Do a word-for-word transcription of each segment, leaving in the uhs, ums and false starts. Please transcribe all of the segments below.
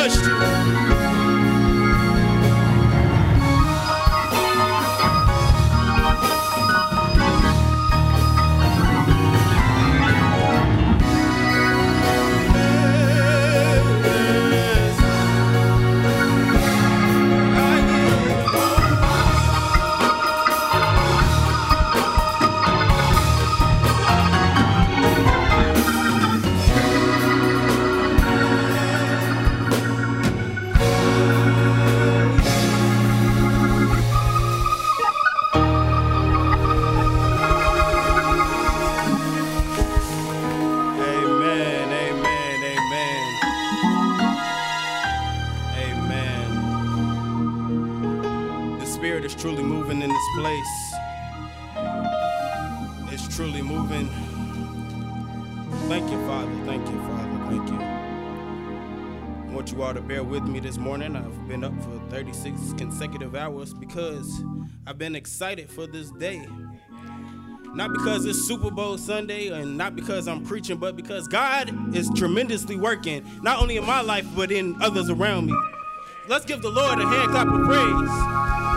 touched you. Truly moving in this place. It's truly moving. Thank you, Father. Thank you, Father. Thank you. I want you all to bear with me this morning. I've been up for thirty-six consecutive hours because I've been excited for this day. Not because it's Super Bowl Sunday and not because I'm preaching, but because God is tremendously working, not only in my life, but in others around me. Let's give the Lord a hand clap of praise.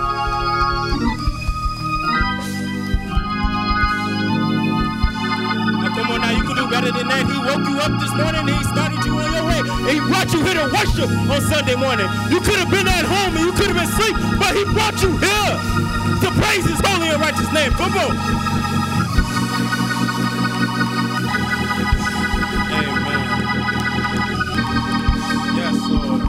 Come on now, you can do better than that. He woke you up this morning and he started you on your way. And he brought you here to worship on Sunday morning. You could have been at home and you could have been asleep, but he brought you here to praise his holy and righteous name. Come on. Amen. Yes, Lord.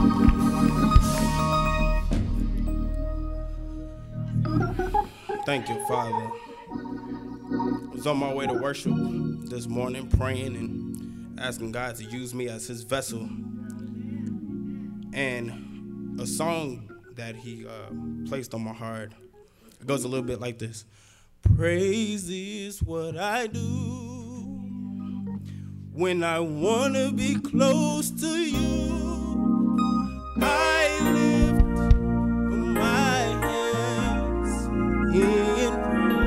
Thank you, Father. I was on my way to worship this morning, praying and asking God to use me as his vessel. And a song that he uh, placed on my heart, it goes a little bit like this. Praise is what I do when I want to be close to you. I lift my hands in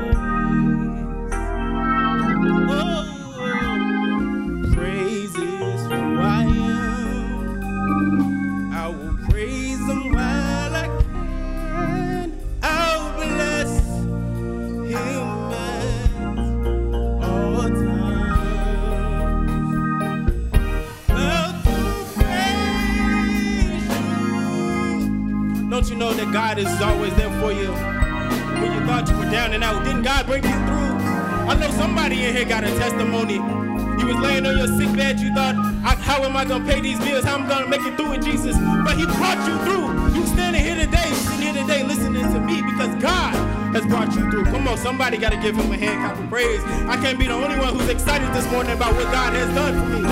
Don't you know that God is always there for you when you thought you were down and out? Didn't God bring you through? I know somebody in here got a testimony. You was laying on your sick bed. You thought, how am I going to pay these bills? How am I going to make it through with Jesus? But he brought you through. You standing here today, sitting here today listening to me because God has brought you through. Come on, somebody got to give him a hand clap of praise. I can't be the only one who's excited this morning about what God has done for me.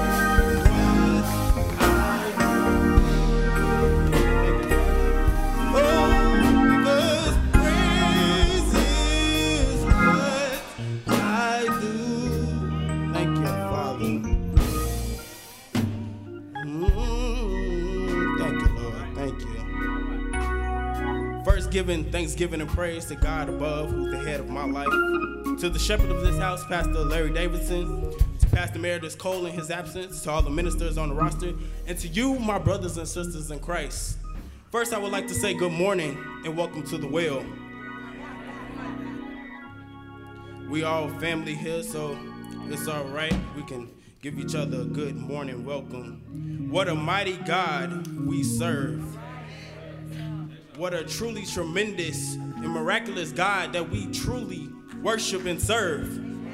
Giving thanksgiving and praise to God above, who's the head of my life, to the shepherd of this house, Pastor Larry Davidson, to Pastor Meredith Cole in his absence, to all the ministers on the roster, and to you, my brothers and sisters in Christ. First, I would like to say good morning and welcome to the well. We all family here, so it's all right. We can give each other a good morning welcome. What a mighty God we serve. What a truly tremendous and miraculous God that we truly worship and serve.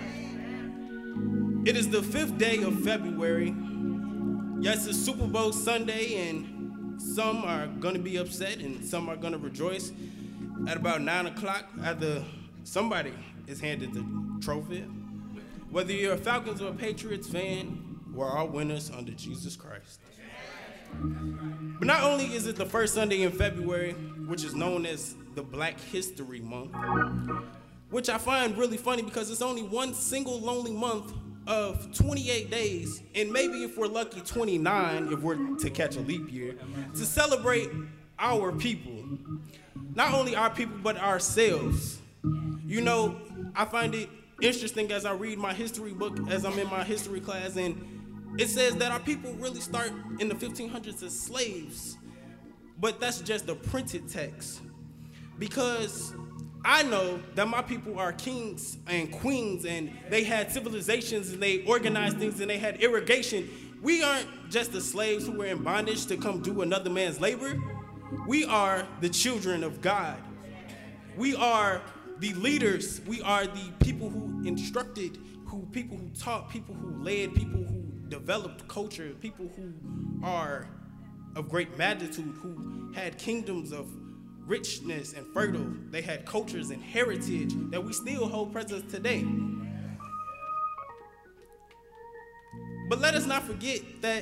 It is the fifth day of February. Yes, it's Super Bowl Sunday, and some are going to be upset and some are going to rejoice. At about nine o'clock, after somebody is handed the trophy. Whether you're a Falcons or a Patriots fan, we're all winners under Jesus Christ. But not only is it the first Sunday in February, which is known as the Black History Month, which I find really funny because it's only one single lonely month of twenty-eight days, and maybe if we're lucky, twenty-nine if we're to catch a leap year, to celebrate our people. Not only our people, but ourselves. You know, I find it interesting as I read my history book, as I'm in my history class, and it says that our people really start in the fifteen hundreds as slaves, but that's just a printed text. Because I know that my people are kings and queens, and they had civilizations, and they organized things, and they had irrigation. We aren't just the slaves who were in bondage to come do another man's labor. We are the children of God. We are the leaders. We are the people who instructed, who people who taught, people who led, people who developed culture, people who are of great magnitude, who had kingdoms of richness and fertile. They had cultures and heritage that we still hold present today. But let us not forget that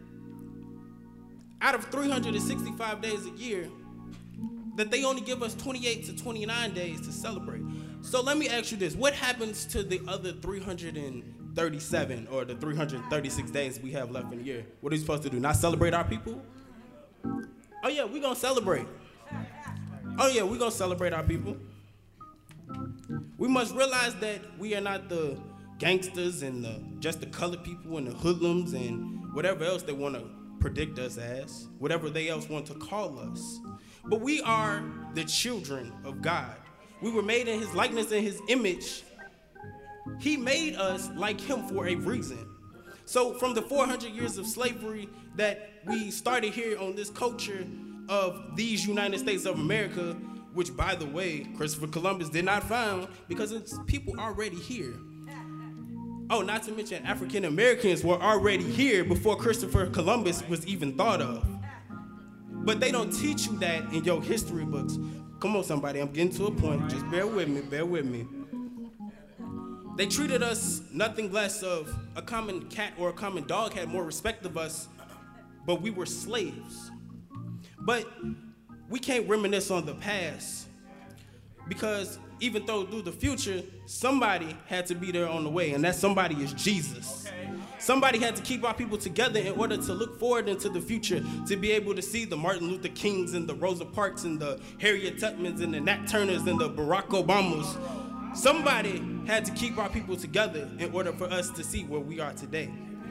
out of three hundred sixty-five days a year, that they only give us twenty-eight to twenty-nine days to celebrate. So let me ask you this. What happens to the other three hundred thirty-seven or the three hundred thirty-six days we have left in the year? What are we supposed to do? Not celebrate our people? Oh yeah, we're gonna celebrate. Oh yeah, we're gonna celebrate our people. We must realize that we are not the gangsters and the, just the colored people and the hoodlums and whatever else they want to predict us as, whatever they else want to call us. But we are the children of God. We were made in his likeness and his image. He made us like him for a reason. So from the four hundred years of slavery that we started here on this culture of these United States of America, which, by the way, Christopher Columbus did not found because it's people already here. Oh, not to mention African Americans were already here before Christopher Columbus was even thought of. But they don't teach you that in your history books. Come on, somebody, I'm getting to a point. Just bear with me, bear with me. They treated us nothing less of a common cat or a common dog, had more respect of us, but we were slaves. But we can't reminisce on the past, because even though through the future, somebody had to be there on the way, and that somebody is Jesus. Okay. Somebody had to keep our people together in order to look forward into the future, to be able to see the Martin Luther Kings and the Rosa Parks and the Harriet Tubmans and the Nat Turners and the Barack Obamas. Somebody had to keep our people together in order for us to see where we are today.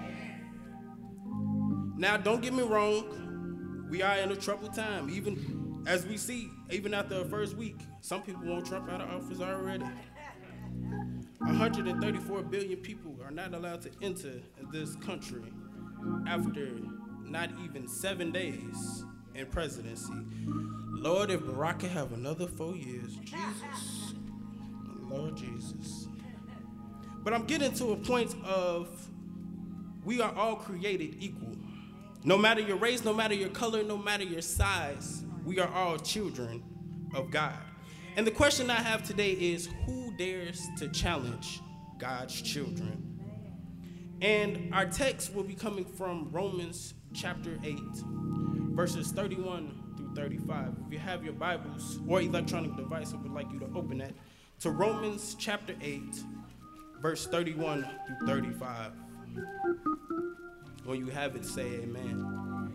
Now, don't get me wrong, we are in a troubled time. Even as we see, even after the first week, some people want Trump out of office already. one hundred thirty-four billion people are not allowed to enter this country after not even seven days in presidency. Lord, if Barack can have another four years, Jesus, Lord Jesus. But I'm getting to a point of we are all created equal. No matter your race, no matter your color, no matter your size, we are all children of God. And the question I have today is, who dares to challenge God's children? And our text will be coming from Romans chapter eight, verses thirty-one through thirty-five. If you have your Bibles or electronic device, I would like you to open that to Romans chapter eight, verse thirty-one through thirty-five. When you have it, say amen.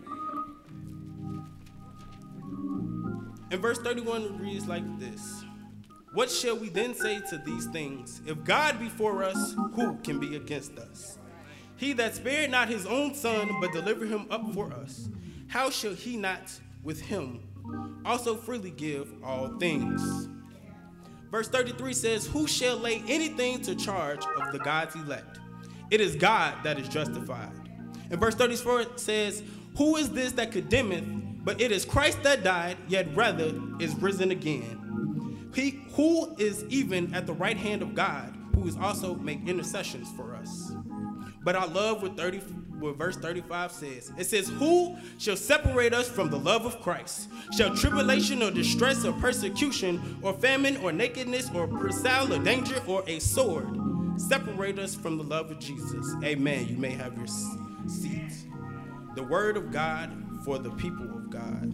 And verse thirty-one reads like this. What shall we then say to these things? If God be for us, who can be against us? He that spared not his own son, but delivered him up for us, how shall he not with him also freely give all things? Verse thirty-three says, who shall lay anything to charge of the God's elect? It is God that is justified. And verse thirty-four says, who is this that condemneth? But it is Christ that died, yet rather is risen again. He who is even at the right hand of God, who is also make intercessions for us. But I love what, thirty, what verse thirty-five says. It says, who shall separate us from the love of Christ? Shall tribulation or distress or persecution or famine or nakedness or peril or danger or a sword separate us from the love of Jesus? Amen. You may have your seat. The word of God for the people of God.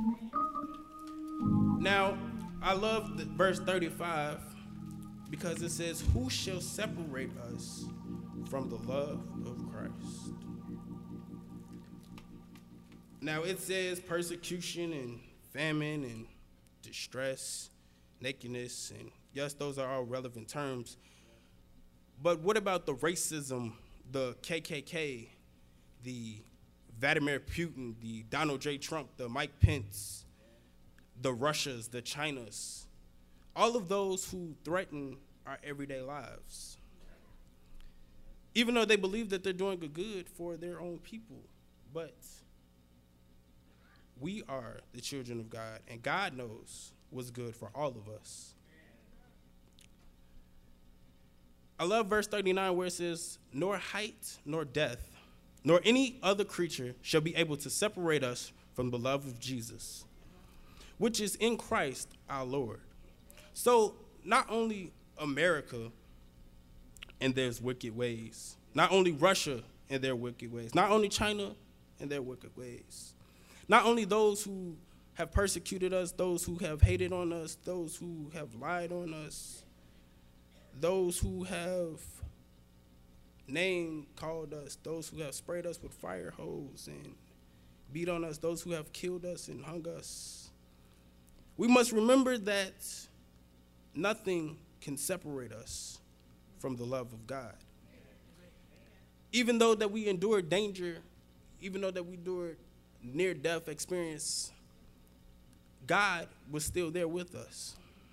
Now, I love the verse thirty-five because it says, who shall separate us from the love of Christ? Now, it says persecution and famine and distress, nakedness, and yes, those are all relevant terms. But what about the racism, the K K K, the Vladimir Putin, the Donald J. Trump, the Mike Pence, the Russias, the Chinas, all of those who threaten our everyday lives, even though they believe that they're doing a good for their own people. But we are the children of God, and God knows what's good for all of us. I love verse thirty-nine where it says, nor height, nor depth, nor any other creature shall be able to separate us from the love of Jesus, which is in Christ our Lord. So not only America and their wicked ways, not only Russia and their wicked ways, not only China and their wicked ways, not only those who have persecuted us, those who have hated on us, those who have lied on us, those who have name called us, those who have sprayed us with fire hose and beat on us, those who have killed us and hung us. We must remember that nothing can separate us from the love of God. Even though that we endured danger, even though that we endured near-death experience, God was still there with us.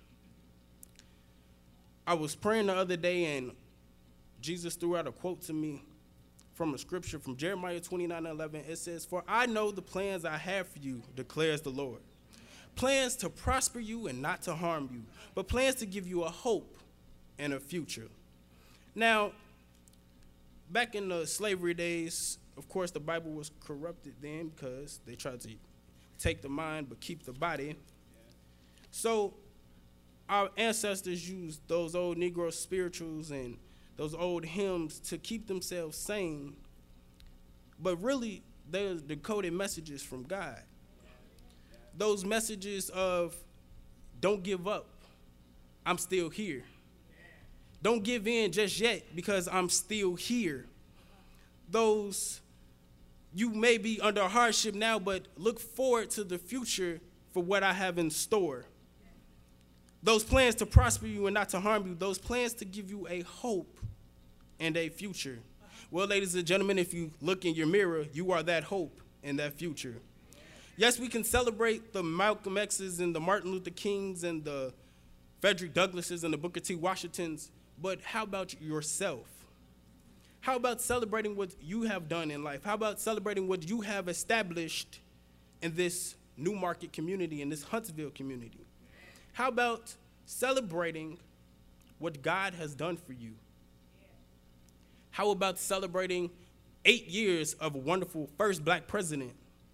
I was praying the other day, and Jesus threw out a quote to me from a scripture from Jeremiah twenty-nine eleven. It says, for I know the plans I have for you, declares the Lord. Plans to prosper you and not to harm you, but plans to give you a hope and a future. Now, back in the slavery days, of course, the Bible was corrupted then because they tried to take the mind but keep the body. So our ancestors used those old Negro spirituals and those old hymns to keep themselves sane, but really they're decoded messages from God. Those messages of don't give up, I'm still here. Don't give in just yet because I'm still here. Those, you may be under hardship now, but look forward to the future for what I have in store. Those plans to prosper you and not to harm you, those plans to give you a hope and a future. Well, ladies and gentlemen, if you look in your mirror, you are that hope and that future. Yes, we can celebrate the Malcolm X's and the Martin Luther Kings and the Frederick Douglasses and the Booker T. Washingtons, but how about yourself? How about celebrating what you have done in life? How about celebrating what you have established in this New Market community, in this Huntsville community? How about celebrating what God has done for you? How about celebrating eight years of a wonderful first black president?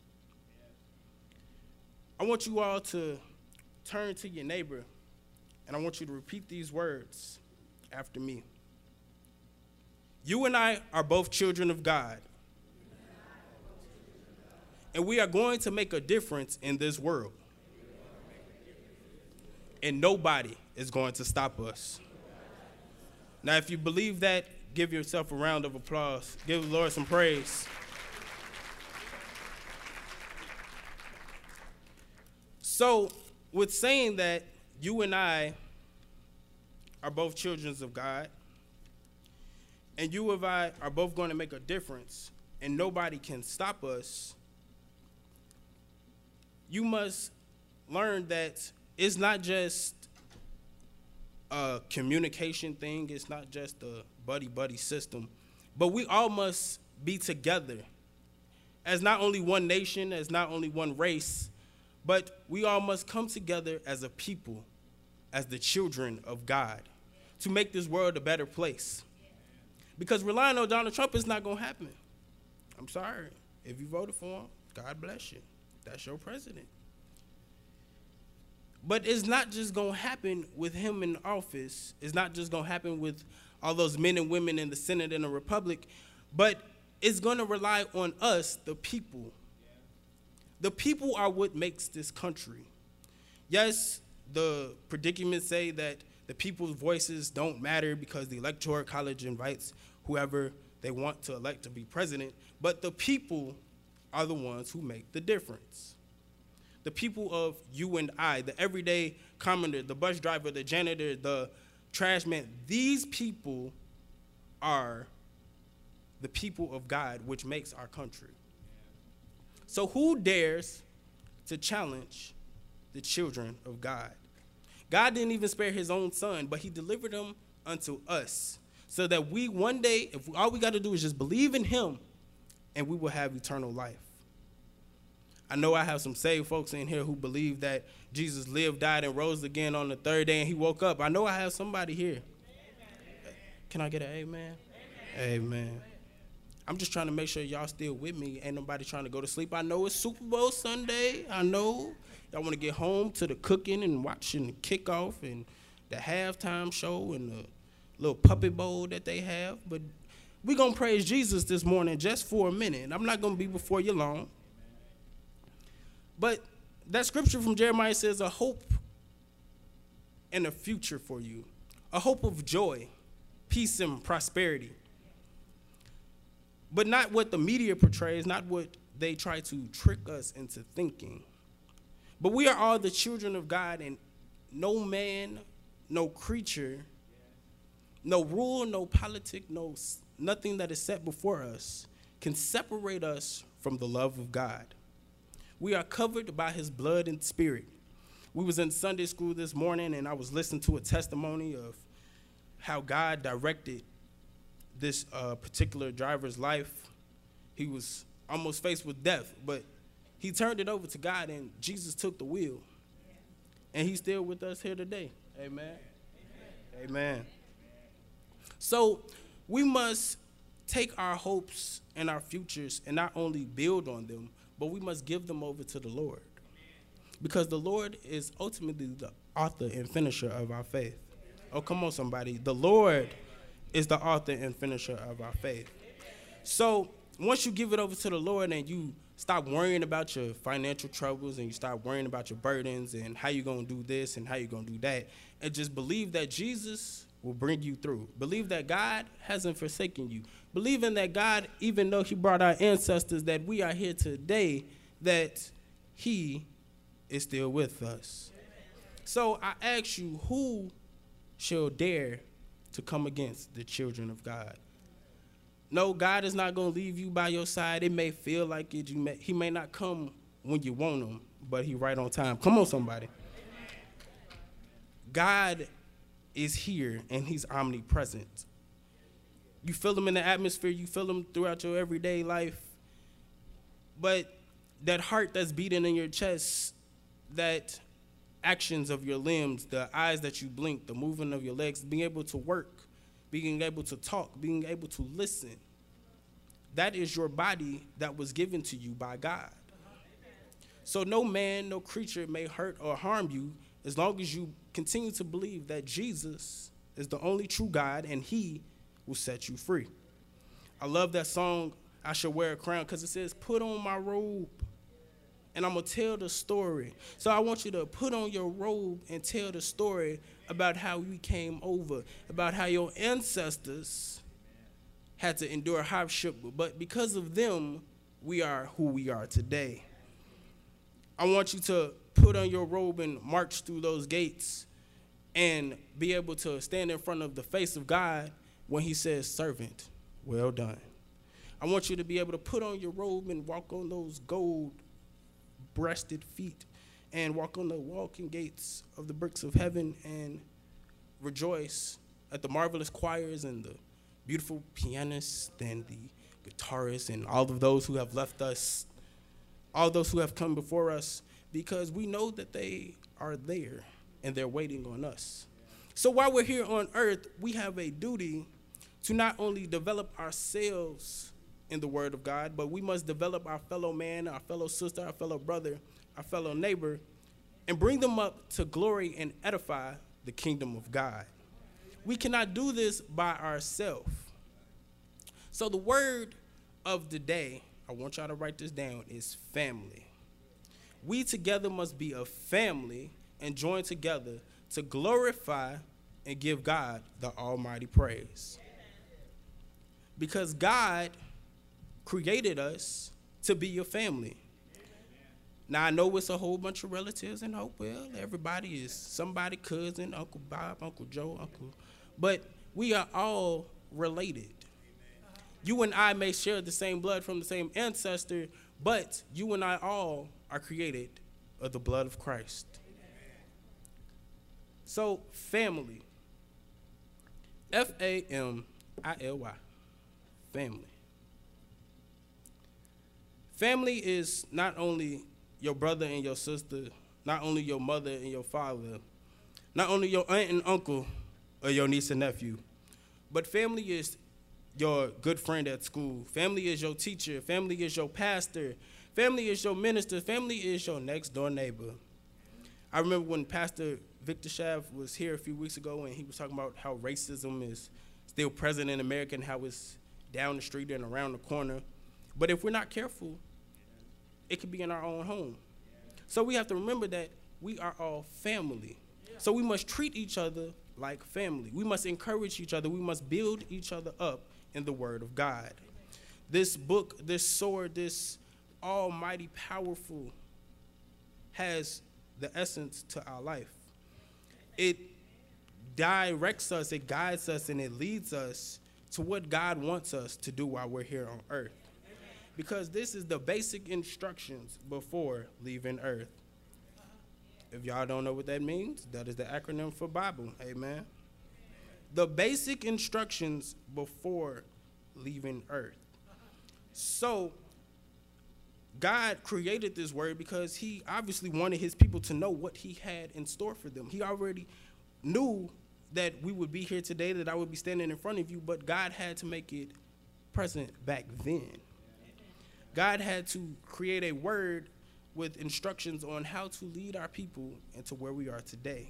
I want you all to turn to your neighbor, and I want you to repeat these words after me. You and I are both children of God, and we are going to make a difference in this world, and nobody is going to stop us. Now, if you believe that, give yourself a round of applause. Give the Lord some praise. So, with saying that you and I are both children of God, and you and I are both going to make a difference, and nobody can stop us, you must learn that it's not just a communication thing, it's not just a buddy-buddy system, but we all must be together as not only one nation, as not only one race, but we all must come together as a people, as the children of God, to make this world a better place. Because relying on Donald Trump is not going to happen. I'm sorry. If you voted for him, God bless you. That's your president. But it's not just going to happen with him in office. It's not just going to happen with all those men and women in the Senate and the Republic, but it's going to rely on us, the people. The people are what makes this country. Yes, the predicaments say that the people's voices don't matter because the Electoral College invites whoever they want to elect to be president, but the people are the ones who make the difference. The people of you and I, the everyday commenter, the bus driver, the janitor, the trash man, these people are the people of God, which makes our country. So who dares to challenge the children of God? God didn't even spare his own son, but he delivered him unto us so that we one day, if all we got to do is just believe in him, and we will have eternal life. I know I have some saved folks in here who believe that Jesus lived, died, and rose again on the third day, and he woke up. I know I have somebody here. Amen. Can I get an amen? Amen. Amen. I'm just trying to make sure y'all still with me. Ain't nobody trying to go to sleep. I know it's Super Bowl Sunday. I know y'all want to get home to the cooking and watching the kickoff and the halftime show and the little puppet bowl that they have. But we're going to praise Jesus this morning just for a minute. I'm not going to be before you long. But that scripture from Jeremiah says a hope and a future for you, a hope of joy, peace, and prosperity. But not what the media portrays, not what they try to trick us into thinking. But we are all the children of God, and no man, no creature, no rule, no politic, no nothing that is set before us can separate us from the love of God. We are covered by his blood and spirit. We was in Sunday school this morning, and I was listening to a testimony of how God directed this uh, particular driver's life. He was almost faced with death, but he turned it over to God, and Jesus took the wheel. And he's still with us here today. Amen. Amen. Amen. So we must take our hopes and our futures and not only build on them, but we must give them over to the Lord. Because the Lord is ultimately the author and finisher of our faith. Oh, come on, somebody. The Lord is the author and finisher of our faith. So once you give it over to the Lord and you stop worrying about your financial troubles and you stop worrying about your burdens and how you're going to do this and how you're going to do that, and just believe that Jesus will bring you through. Believe that God hasn't forsaken you. Believing that God, even though he brought our ancestors, that we are here today, that he is still with us. So I ask you, who shall dare to come against the children of God? No, God is not going to leave you by your side. It may feel like it. You may, he may not come when you want him, but he right on time. Come on, somebody. God is here, and he's omnipresent. You feel him in the atmosphere. You feel him throughout your everyday life. But that heart that's beating in your chest, that actions of your limbs, the eyes that you blink, the moving of your legs, being able to work, being able to talk, being able to listen, that is your body that was given to you by God. So no man, no creature may hurt or harm you as long as you continue to believe that Jesus is the only true God and he will set you free. I love that song, I Shall Wear a Crown, because it says, put on my robe and I'm going to tell the story. So I want you to put on your robe and tell the story about how we came over, about how your ancestors had to endure hardship, but because of them, we are who we are today. I want you to put on your robe and march through those gates and be able to stand in front of the face of God when he says, servant, well done. I want you to be able to put on your robe and walk on those gold-breasted feet and walk on the walking gates of the bricks of heaven and rejoice at the marvelous choirs and the beautiful pianists and the guitarists and all of those who have left us, all those who have come before us, because we know that they are there and they're waiting on us. So while we're here on earth, we have a duty to not only develop ourselves in the Word of God, but we must develop our fellow man, our fellow sister, our fellow brother, our fellow neighbor, and bring them up to glory and edify the kingdom of God. We cannot do this by ourselves. So the word of the day, I want y'all to write this down, is family. We together must be a family and join together to glorify and give God the almighty praise. Because God created us to be your family. Now, I know it's a whole bunch of relatives in Hopewell. Everybody is somebody, cousin, Uncle Bob, Uncle Joe, Uncle. But we are all related. You and I may share the same blood from the same ancestor, but you and I all are created of the blood of Christ. So, family. F A M I L Y. Family. Family is not only your brother and your sister, not only your mother and your father, not only your aunt and uncle or your niece and nephew, but family is your good friend at school. Family is your teacher. Family is your pastor. Family is your minister. Family is your next door neighbor. I remember when Pastor Victor Schaff was here a few weeks ago and he was talking about how racism is still present in America and how it's down the street and around the corner. But if we're not careful, it could be in our own home. So we have to remember that we are all family. So we must treat each other like family. We must encourage each other. We must build each other up in the Word of God. This book, this sword, this almighty powerful has the essence to our life. It directs us, it guides us, and it leads us to what God wants us to do while we're here on earth. Because this is the basic instructions before leaving earth. If y'all don't know what that means, that is the acronym for Bible. Amen. The basic instructions before leaving earth. So, God created this word because he obviously wanted his people to know what he had in store for them. He already knew that we would be here today, that I would be standing in front of you, but God had to make it present back then. God had to create a word with instructions on how to lead our people into where we are today.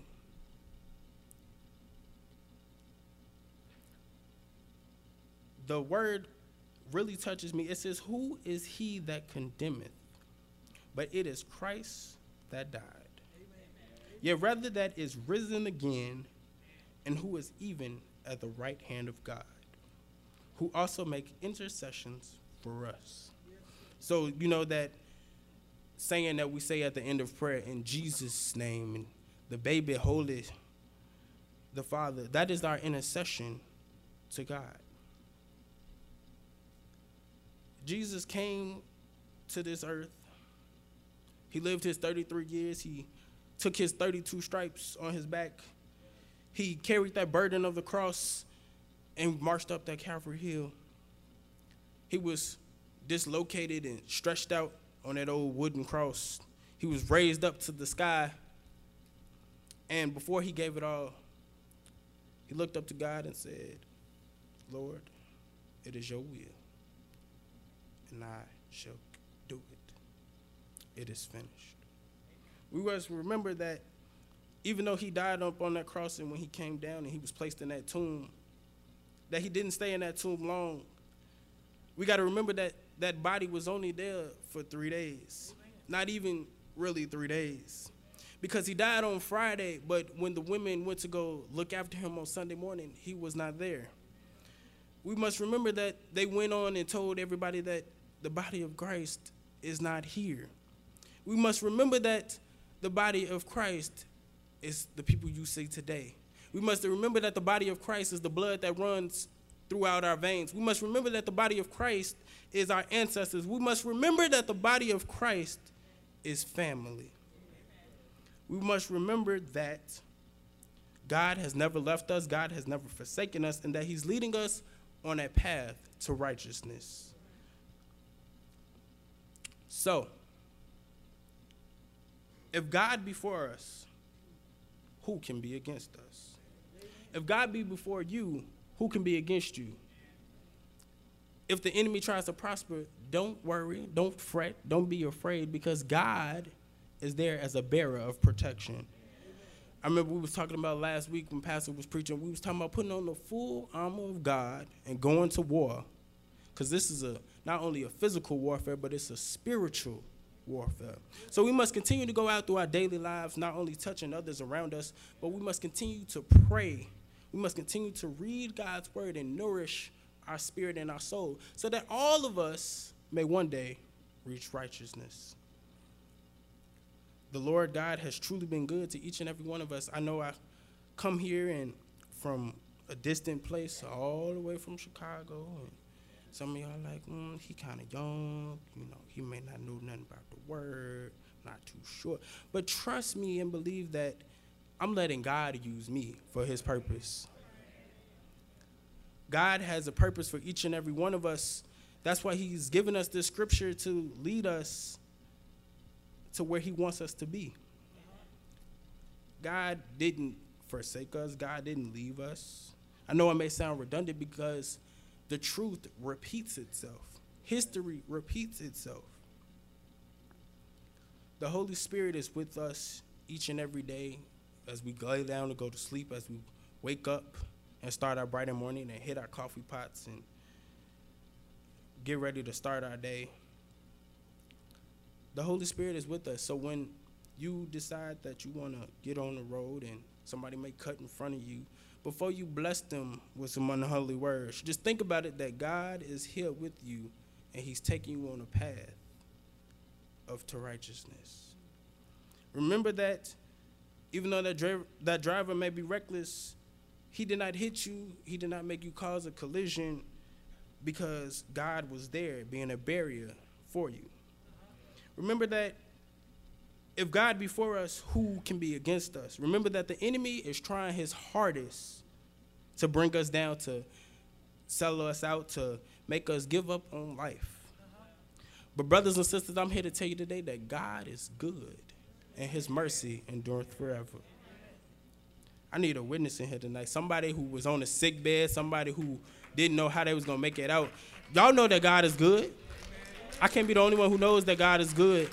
The word really touches me. It says, "Who is he that condemneth? But it is Christ that died. Yet rather that is risen again, and who is even at the right hand of God, who also make intercessions for us." So, you know, that saying that we say at the end of prayer, in Jesus' name, and the baby holy, the Father, that is our intercession to God. Jesus came to this earth. He lived his thirty-three years. He took his thirty-two stripes on his back. He carried that burden of the cross and marched up that Calvary hill. He was dislocated and stretched out on that old wooden cross. He was raised up to the sky. And before he gave it all, he looked up to God and said, "Lord, it is your will, and I shall do it. It is finished." We must remember that even though he died up on that cross and when he came down and he was placed in that tomb, that he didn't stay in that tomb long. We got to remember that that body was only there for three days. Not even really three days. Because he died on Friday, but when the women went to go look after him on Sunday morning, he was not there. We must remember that they went on and told everybody that the body of Christ is not here. We must remember that the body of Christ is the people you see today. We must remember that the body of Christ is the blood that runs throughout our veins. We must remember that the body of Christ is our ancestors. We must remember that the body of Christ is family. We must remember that God has never left us, God has never forsaken us, and that he's leading us on a path to righteousness. So, if God be for us, who can be against us? If God be before you, who can be against you? If the enemy tries to prosper, don't worry, don't fret, don't be afraid, because God is there as a bearer of protection. I remember we was talking about last week when Pastor was preaching, we was talking about putting on the full armor of God and going to war, because this is a not only a physical warfare, but it's a spiritual warfare. So we must continue to go out through our daily lives, not only touching others around us, but we must continue to pray. We must continue to read God's word and nourish our spirit and our soul so that all of us may one day reach righteousness. The Lord God has truly been good to each and every one of us. I know I come here and from a distant place all the way from Chicago, and Some of y'all like, mm, he kind of young, you know, he may not know nothing about the word, not too sure. But trust me and believe that I'm letting God use me for his purpose. God has a purpose for each and every one of us. That's why he's given us this scripture to lead us to where he wants us to be. God didn't forsake us. God didn't leave us. I know it may sound redundant because the truth repeats itself. History repeats itself. The Holy Spirit is with us each and every day as we lay down to go to sleep, as we wake up and start our bright morning and hit our coffee pots and get ready to start our day. The Holy Spirit is with us. So when you decide that you want to get on the road and somebody may cut in front of you, before you bless them with some unholy words, just think about it that God is here with you and he's taking you on a path of to righteousness. Remember that even though that driver, that driver may be reckless, he did not hit you. He did not make you cause a collision because God was there being a barrier for you. Remember that if God be for us, who can be against us? Remember that the enemy is trying his hardest to bring us down, to sell us out, to make us give up on life. But brothers and sisters, I'm here to tell you today that God is good and his mercy endureth forever. I need a witness in here tonight. Somebody who was on a sick bed, somebody who didn't know how they was going to make it out. Y'all know that God is good. I can't be the only one who knows that God is good.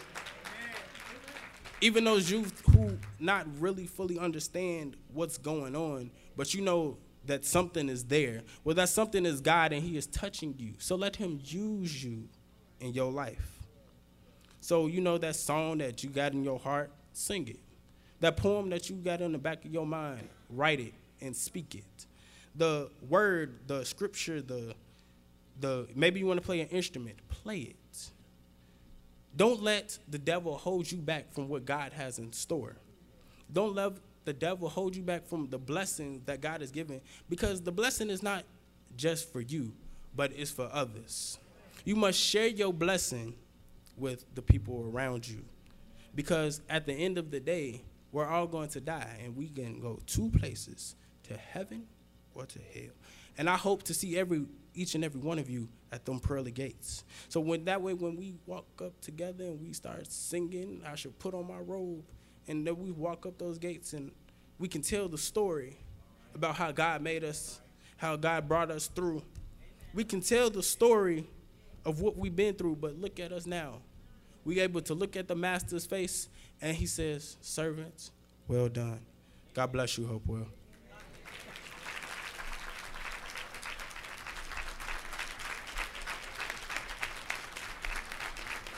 Even those youth who not really fully understand what's going on, but you know that something is there. Well, that something is God and he is touching you. So let him use you in your life. So you know that song that you got in your heart, sing it. That poem that you got in the back of your mind, write it and speak it. The word, the scripture, the the maybe you want to play an instrument, play it. Don't let the devil hold you back from what God has in store. Don't let the devil hold you back from the blessings that God has given, because the blessing is not just for you, but it's for others. You must share your blessing with the people around you, because at the end of the day, we're all going to die, and we can go two places, to heaven or to hell. And I hope to see every each and every one of you at them pearly gates. So when that way, when we walk up together and we start singing, I should put on my robe, and then we walk up those gates and we can tell the story about how God made us, how God brought us through. We can tell the story of what we've been through, but look at us now. We're able to look at the master's face, and he says, servants, well done. God bless you, Hopewell.